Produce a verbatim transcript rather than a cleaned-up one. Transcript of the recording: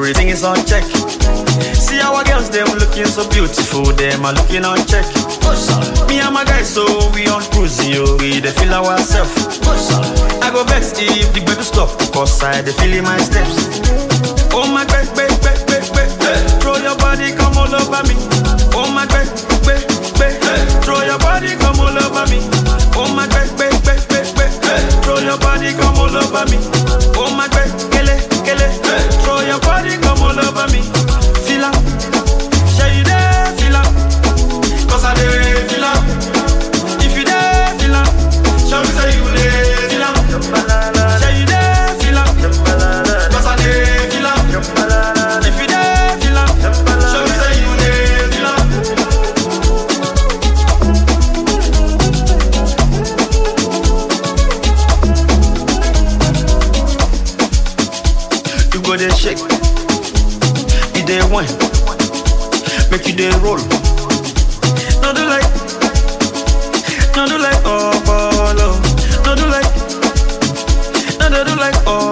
everything is on check. See our girls, them looking so beautiful, them are looking on check. Me and my guys, so we on cruise, yo, we dey feel ourselves. I go vex if the baby stop, cause I dey feel in my steps. Oh my back, back, back, back, back, back. Throw your body, come all over me. Oh my back, back, back, back. Throw your body, come all over me. Oh my back, back, back, back, back. Throw your body, come all over me. Oh my back, kele, kele. Throw your body, come all over me. Feel up, share you there, feel up. Cause I dey feel up. If you there, feel up. Show me say you there, feel up. Share you there, feel up. Cause I dey feel up. If you there, feel up. Show me say you there, feel up. You go there shake, you there one, make you there roll. No do like, no do like oh, oh, no do like, no do like oh.